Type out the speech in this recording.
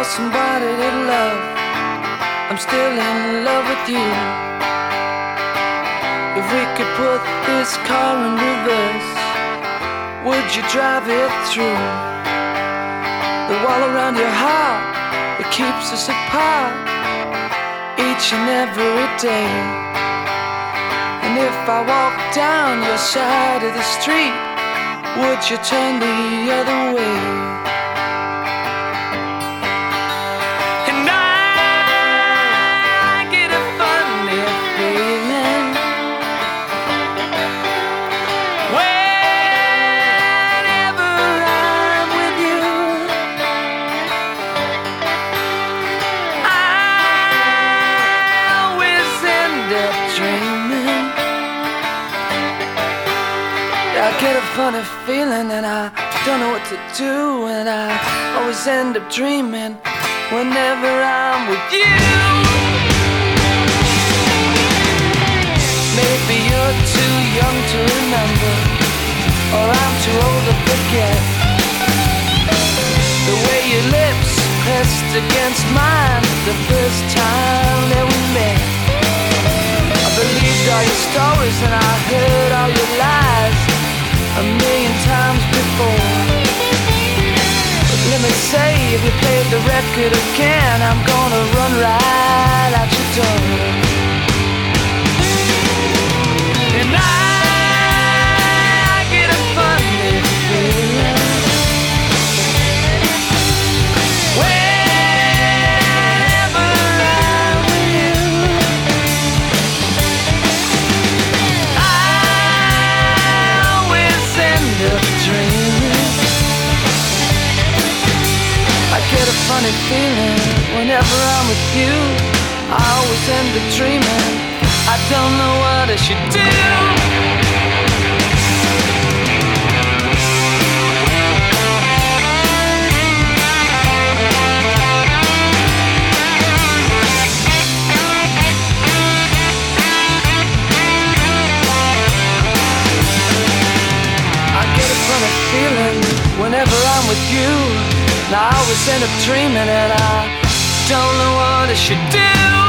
lost somebody to love, I'm still in love with you. If we could put this car in reverse, would you drive it through? The wall around your heart that keeps us apart each and every day. And if I walk down your side of the street, would you turn the other way? And I get a funny feeling whenever I'm with you. I always end up dreaming. I get a funny feeling and I don't know what to do, and I always end up dreaming whenever I'm with you. Maybe you're too young to remember, or I'm too old to forget the way your lips pressed against mine the first time that we met. I believed all your stories and I heard all your lies a million times before. But let me say, if you played the record again, I'm gonna run right out your door. And I get a funny feeling whenever I'm with you. I get a funny feeling whenever I'm with you. I always end up dreaming. I don't know what I should do. I get a funny feeling whenever I'm with you. I always end up dreaming, and I don't know what I should do.